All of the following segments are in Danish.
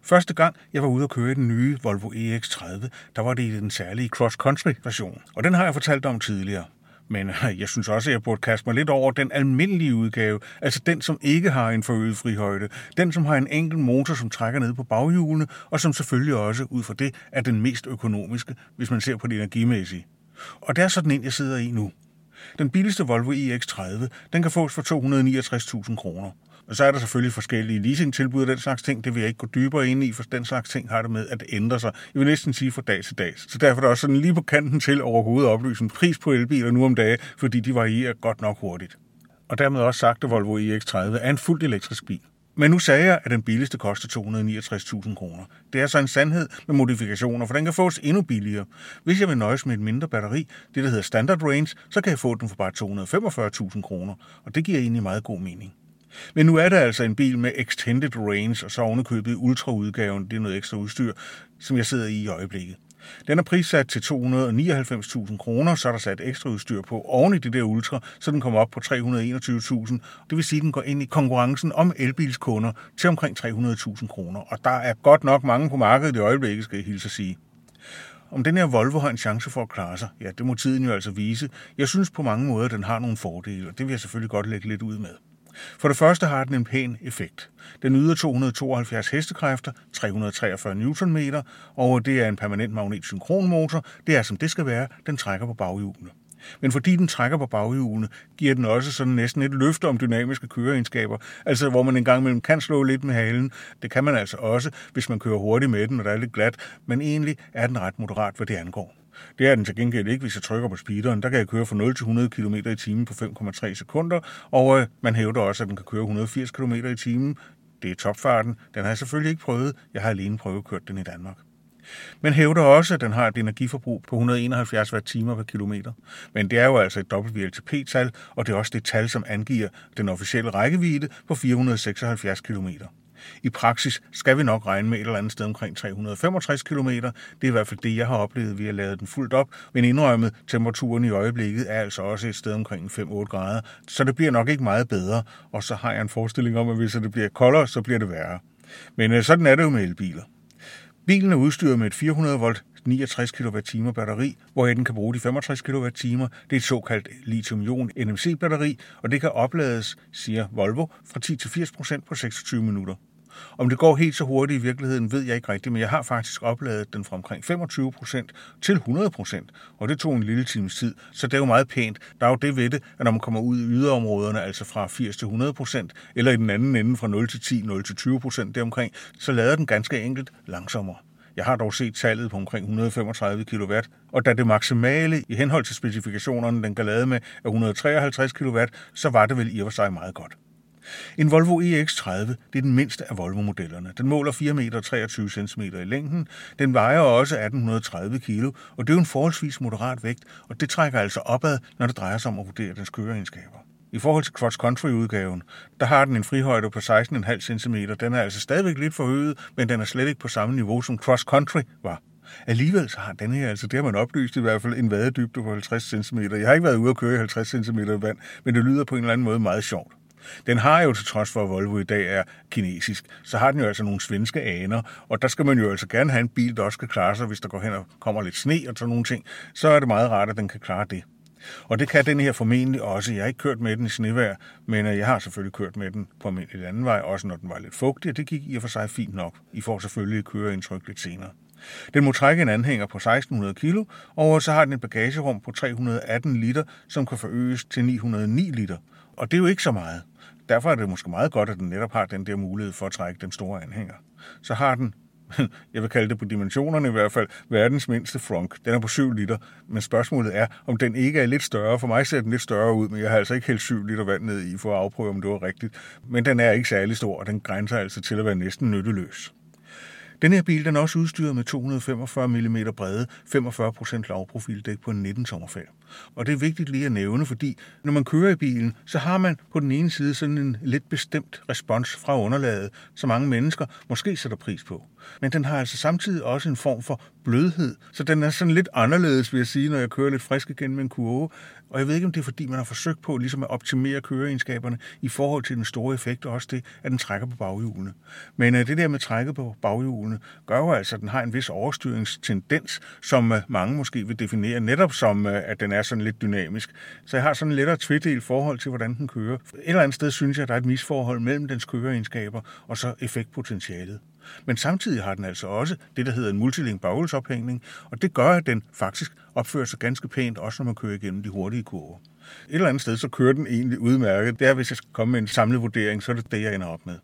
Første gang, jeg var ude at køre i den nye Volvo EX30, der var det i den særlige cross-country-version. Og den har jeg fortalt om tidligere. Men jeg synes også, at jeg burde kaste mig lidt over den almindelige udgave, altså den, som ikke har en forøget frihøjde, den, som har en enkelt motor, som trækker ned på baghjulene, og som selvfølgelig også ud fra det er den mest økonomiske, hvis man ser på det energimæssige. Og det er sådan en, jeg sidder i nu. Den billigste Volvo EX30, den kan fås for 269.000 kroner. Og så er der selvfølgelig forskellige leasingtilbud og den slags ting. Det vil jeg ikke gå dybere ind i, for den slags ting har det med at ændre sig. Jeg vil næsten sige fra dag til dag. Så derfor er der også sådan lige på kanten til overhovedet oplyse en pris på elbiler nu om dagen, fordi de varierer godt nok hurtigt. Og dermed også sagt, at Volvo EX30 er en fuldt elektrisk bil. Men nu sagde jeg, at den billigste koster 269.000 kroner. Det er så en sandhed med modifikationer, for den kan fås endnu billigere. Hvis jeg vil nøjes med et mindre batteri, det der hedder Standard Range, så kan jeg få den for bare 245.000 kroner. Og det giver egentlig meget god mening. Men nu er der altså en bil med Extended Range, og så ovenikøbet i ultraudgaven, det er noget ekstra udstyr, som jeg sidder i øjeblikket. Den er prissat til 299.000 kroner, så er der sat ekstra udstyr på oven i det der ultra, så den kommer op på 321.000. Det vil sige, at den går ind i konkurrencen om elbilskunder til omkring 300.000 kroner. Og der er godt nok mange på markedet i øjeblikket, skal jeg hilse at sige. Om den her Volvo har en chance for at klare sig, ja, det må tiden jo altså vise. Jeg synes på mange måder, at den har nogle fordele, og det vil jeg selvfølgelig godt lægge lidt ud med. For det første har den en pæn effekt. Den yder 272 hestekræfter, 343 Nm, og det er en permanent magnetsynkronmotor. Det er som det skal være, den trækker på baghjulene. Men fordi den trækker på baghjulene, giver den også sådan næsten et løfte om dynamiske køreegenskaber, altså hvor man en gang imellem kan slå lidt med halen. Det kan man altså også, hvis man kører hurtigt med den, og der er lidt glat, men egentlig er den ret moderat, hvad det angår. Det er den til gengæld ikke, hvis jeg trykker på speederen. Der kan jeg køre fra 0 til 100 km i timen på 5,3 sekunder, og man hævder også, at den kan køre 180 km i timen. Det er topfarten. Den har jeg selvfølgelig ikke prøvet. Jeg har alene prøvekørt den i Danmark. Men hævder også, at den har et energiforbrug på 171 Wh per kilometer. Men det er jo altså et WLTP-tal, og det er også det tal, som angiver den officielle rækkevidde på 476 km. I praksis skal vi nok regne med et eller andet sted omkring 365 km. Det er i hvert fald det, jeg har oplevet, ved at lade den fuldt op. Men indrømmet, temperaturen i øjeblikket er altså også et sted omkring 5-8 grader. Så det bliver nok ikke meget bedre. Og så har jeg en forestilling om, at hvis det bliver koldere, så bliver det værre. Men sådan er det jo med elbiler. Bilen er udstyret med et 400 volt 69 kWh batteri, hvor den kan bruge de 65 kWh. Det er et såkaldt lithium-ion NMC-batteri, og det kan oplades, siger Volvo, fra 10-80% på 26 minutter. Om det går helt så hurtigt i virkeligheden, ved jeg ikke rigtigt, men jeg har faktisk opladet den fra omkring 25% til 100%, og det tog en lille times tid, så det er jo meget pænt. Der er jo det ved det, at når man kommer ud i yderområderne, altså fra 80 til 100%, eller i den anden ende fra 0 til 10, 0 til 20% deromkring, så lader den ganske enkelt langsommere. Jeg har dog set tallet på omkring 135 kW, og da det maksimale i henhold til specifikationerne, den kan lade med, er 153 kW, så var det vel i og for sig meget godt. En Volvo EX30, det er den mindste af Volvo-modellerne. Den måler 4,23 meter i længden. Den vejer også 1830 kg, og det er jo en forholdsvis moderat vægt, og det trækker altså opad, når det drejer sig om at vurdere dens køreegenskaber. I forhold til cross-country-udgaven, der har den en frihøjde på 16,5 cm. Den er altså stadigvæk lidt forøget, men den er slet ikke på samme niveau, som cross-country var. Alligevel så har den her, altså det har man oplyst i hvert fald, en vadedybde på 50 cm. Jeg har ikke været ude at køre i 50 cm vand, men det lyder på en eller anden måde meget sjovt. Den har jo til trods for, at Volvo i dag er kinesisk, så har den jo altså nogle svenske aner, og der skal man jo altså gerne have en bil, der også skal klare sig, hvis der går hen og kommer lidt sne og sådan nogle ting, så er det meget rart, at den kan klare det. Og det kan den her formentlig også. Jeg har ikke kørt med den i snevejr, men jeg har selvfølgelig kørt med den på en anden vej, også når den var lidt fugtig, og det gik i og for sig fint nok. I får selvfølgelig køreindtryk lidt senere. Den må trække en anhænger på 1600 kg, og så har den et bagagerum på 318 liter, som kan forøges til 909 liter. Og det er jo ikke så meget. Derfor er det måske meget godt, at den netop har den der mulighed for at trække den store anhænger. Så har den, jeg vil kalde det på dimensionerne i hvert fald, verdens mindste frunk. Den er på 7 liter, men spørgsmålet er, om den ikke er lidt større. For mig ser den lidt større ud, men jeg har altså ikke hældt 7 liter vand ned i for at afprøve, om det var rigtigt. Men den er ikke særlig stor, og den grænser altså til at være næsten nytteløs. Den her bil den er også udstyret med 245 mm brede, 45% lavprofildæk på en 19 tommer. Og det er vigtigt lige at nævne, fordi når man kører i bilen, så har man på den ene side sådan en lidt bestemt respons fra underlaget, som mange mennesker måske sætter pris på. Men den har altså samtidig også en form for blødhed, så den er sådan lidt anderledes, vil jeg sige, når jeg kører lidt frisk igen med en kurve. Og jeg ved ikke, om det er fordi, man har forsøgt på ligesom at optimere køreegenskaberne i forhold til den store effekt, og også det, at den trækker på baghjulene. Men det der med trækket på baghjulene gør jo altså, at den har en vis overstyringstendens, som mange måske vil definere netop som, at den er sådan lidt dynamisk. Så jeg har sådan en lettere tvedelt forhold til, hvordan den kører. Et eller andet sted synes jeg, at der er et misforhold mellem dens køreegenskaber og så effektpotentialet. Men samtidig har den altså også det, der hedder en multilink baghjulsophængning, og det gør, at den faktisk opfører sig ganske pænt, også når man kører igennem de hurtige kurver. Et eller andet sted, så kører den egentlig udmærket. Det er, hvis jeg skal komme med en samlet vurdering, så er det det, jeg ender op med.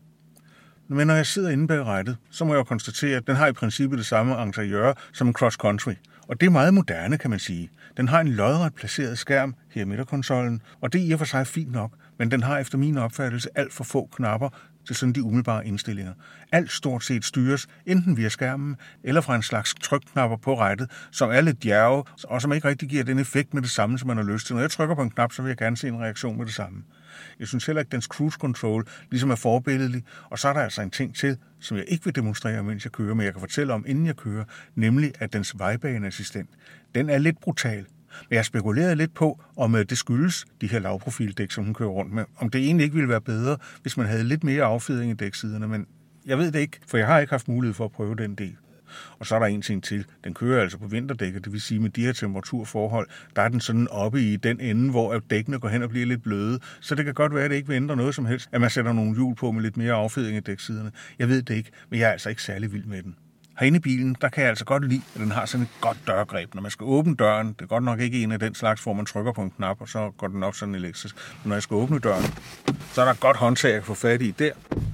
Men når jeg sidder inde bag rattet, så må jeg jo konstatere, at den har i princippet det samme interiør som en cross country. Og det er meget moderne, kan man sige. Den har en lodret placeret skærm her i midterkonsollen, og det er i og for sig fint nok, men den har efter min opfattelse alt for få knapper til sådan de umiddelbare indstillinger. Alt stort set styres enten via skærmen eller fra en slags trykknapper på rattet, som er lidt djerve, og som ikke rigtig giver den effekt med det samme, som man har lyst til. Når jeg trykker på en knap, så vil jeg gerne se en reaktion med det samme. Jeg synes heller ikke, at dens cruise control ligesom er forbilledelig, og så er der altså en ting til, som jeg ikke vil demonstrere, mens jeg kører, men jeg kan fortælle om, inden jeg kører, nemlig at dens vejbaneassistent, den er lidt brutal. Men jeg spekulerede lidt på, om det skyldes de her lavprofildæk, som hun kører rundt med. Om det egentlig ikke ville være bedre, hvis man havde lidt mere affjedring i dæksiderne, men jeg ved det ikke, for jeg har ikke haft mulighed for at prøve den del. Og så er der en ting til. Den kører altså på vinterdæk, det vil sige med de her temperaturforhold, der er den sådan oppe i den ende, hvor dækkene går hen og bliver lidt bløde. Så det kan godt være, at det ikke vil ændre noget som helst, at man sætter nogle hjul på med lidt mere affjedring i dæksiderne. Jeg ved det ikke, men jeg er altså ikke særlig vild med den. Herinde i bilen, der kan jeg altså godt lide, at den har sådan et godt dørgreb. Når man skal åbne døren, det er godt nok ikke en af den slags, hvor man trykker på en knap, og så går den op sådan elektrisk. Men når jeg skal åbne døren, så er der et godt håndtag, jeg kan få fat i der.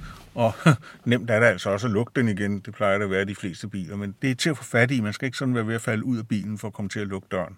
Og nemt er det altså også at lukke den igen. Det plejer det at være de fleste biler, men det er til at få fat i. Man skal ikke sådan være ved at falde ud af bilen for at komme til at lukke døren.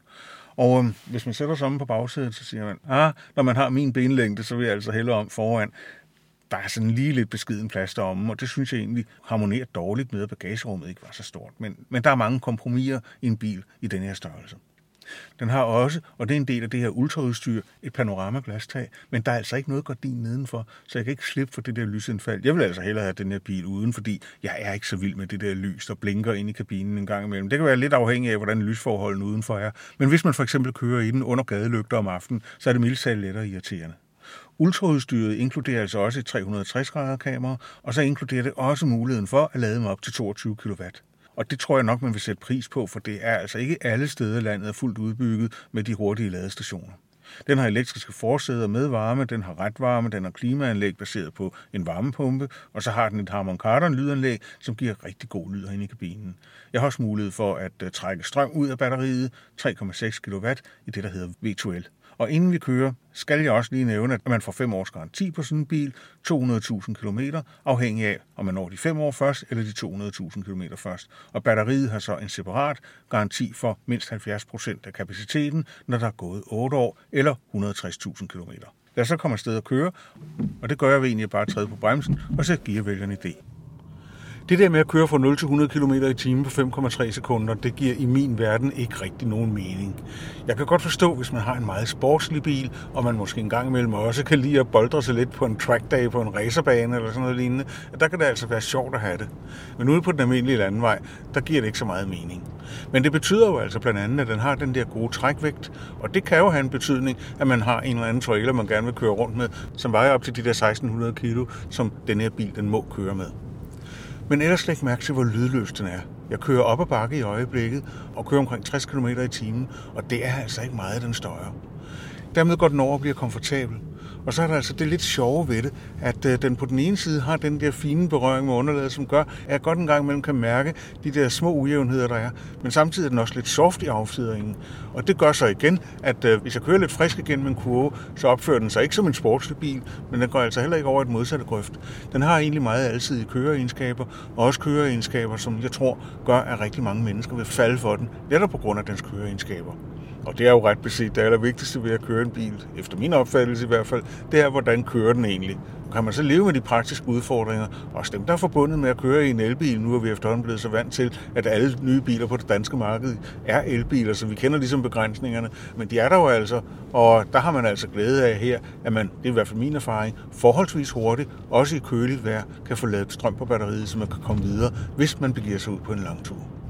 Og hvis man sætter sig om på bagsædet, så siger man, når man har min benlængde, så vil jeg altså hellere om foran. Der er sådan lige lidt beskeden plads deromme, og det synes jeg egentlig harmonerer dårligt med, at bagagerummet ikke var så stort. Men der er mange kompromiser i en bil i den her størrelse. Den har også, og det er en del af det her ultraudstyr, et panoramaglasstag, men der er altså ikke noget gardin nedenfor, så jeg kan ikke slippe for det der lysindfald. Jeg vil altså hellere have den her bil uden, fordi jeg er ikke så vild med det der lys, der blinker ind i kabinen en gang imellem. Det kan være lidt afhængigt af, hvordan lysforholdene udenfor er. Men hvis man for eksempel kører i den under gadelygter om aftenen, så er det mildt talt lettere irriterende. Ultraudstyret inkluderer altså også et 360-grader kamera, og så inkluderer det også muligheden for at lade med op til 22 kW. Og det tror jeg nok, man vil sætte pris på, for det er altså ikke alle steder i landet fuldt udbygget med de hurtige ladestationer. Den har elektriske forsæder med varme, den har retvarme, den har klimaanlæg baseret på en varmepumpe, og så har den et Harman Kardon lydanlæg, som giver rigtig god lyd herinde i kabinen. Jeg har også mulighed for at trække strøm ud af batteriet, 3,6 kW i det, der hedder V2L. Og inden vi kører, skal jeg også lige nævne, at man får 5 års garanti på sådan en bil, 200.000 km, afhængig af, om man når de 5 år først, eller de 200.000 km først. Og batteriet har så en separat garanti for mindst 70% af kapaciteten, når der er gået 8 år, eller 160.000 km. Lad os så komme afsted og køre, og det gør jeg ved egentlig bare at træde på bremsen, og så giver vælgerne idé. Det der med at køre fra 0 til 100 km i timen på 5,3 sekunder, det giver i min verden ikke rigtig nogen mening. Jeg kan godt forstå, hvis man har en meget sportslig bil, og man måske en gang imellem også kan lide at boldre sig lidt på en trackday på en racerbane eller sådan noget lignende, der kan det altså være sjovt at have det. Men ude på den almindelige landevej, der giver det ikke så meget mening. Men det betyder jo altså blandt andet, at den har den der gode trækvægt, og det kan jo have en betydning, at man har en eller anden trailer, man gerne vil køre rundt med, som vejer op til de der 1600 kilo, som den her bil den må køre med. Men ellers læg mærke til, hvor lydløs den er. Jeg kører op ad bakke i øjeblikket og kører omkring 60 km i timen, og det er altså ikke meget, den støjer. Dermed går den over og bliver komfortabel. Og så er der altså det lidt sjove ved det, at den på den ene side har den der fine berøring med underlaget, som gør, at jeg godt en gang imellem kan mærke de der små ujævnheder, der er. Men samtidig er den også lidt soft i affjedringen. Og det gør så igen, at hvis jeg kører lidt frisk igen med en kurve, så opfører den sig ikke som en sportslig bil, men den går altså heller ikke over et modsatte grøft. Den har egentlig meget alsidige køreegenskaber, og også køreegenskaber, som jeg tror gør, at rigtig mange mennesker vil falde for den, netop på grund af dens køreegenskaber. Og det er jo ret beset det allervigtigste ved at køre en bil, efter min opfattelse i hvert fald, det er, hvordan kører den egentlig. Kan man så leve med de praktiske udfordringer, også dem, der er forbundet med at køre i en elbil. Nu er vi efterhånden blevet så vant til, at alle nye biler på det danske marked er elbiler, så vi kender ligesom begrænsningerne. Men de er der jo altså, og der har man altså glæde af her, at man, det er i hvert fald min erfaring, forholdsvis hurtigt, også i køligt vejr, kan få lavet strøm på batteriet, så man kan komme videre, hvis man begiver sig ud på en lang tur.